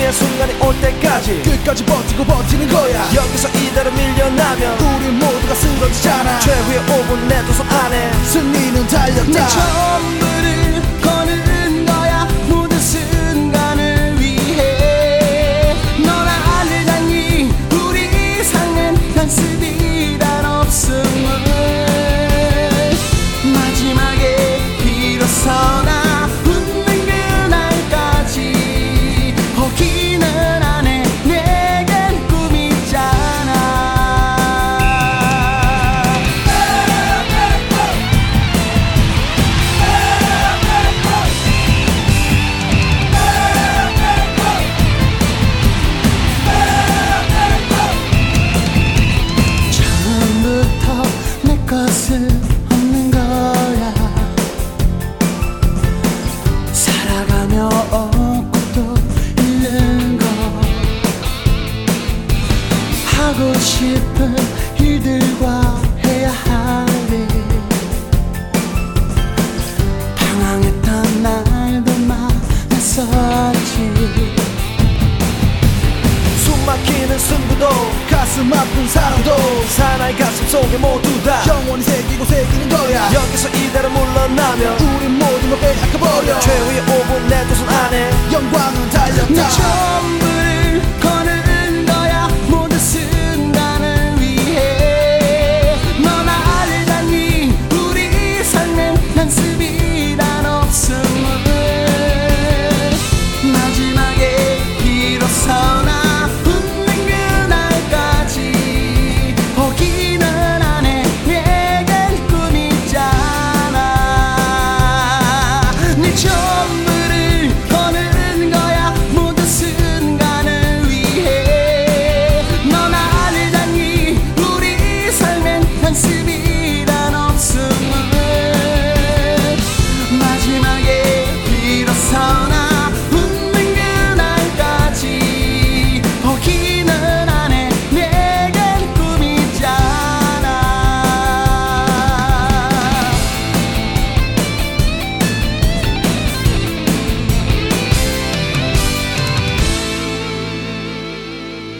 최악의 순간이 올 때까지 끝까지 버티고 버티는 거야. 여기서 이대로 밀려나면 우리 모두가 쓰러지잖아. 최후의 5분 내 두 손 안에 승리는 달렸다. 내 전부를 거는 거야. 모든 순간을 위해. 넌 알다니 우리 이상은 연습이란 없음을. 마지막에 비로소 나 웃는 그날까지 포기는 안 해. 내겐 꿈이잖아. 처음부터 내 것은 없는 거야. 살아가며 얻고 또 잃는 거. 하고 싶은 일들과 해야 할 일. 방황했던 날도 많았었지. 숨막히는 승부도 가슴 아픈 사랑도 사나이 가슴 속에 모두 다 영원히 새기고 새기는 거야. 여기서 이대로 물러나면 우린 모두 너 빼앗겨버려. 최후의 5분 내 두 손 안에 영광은 달렸다. 내 전부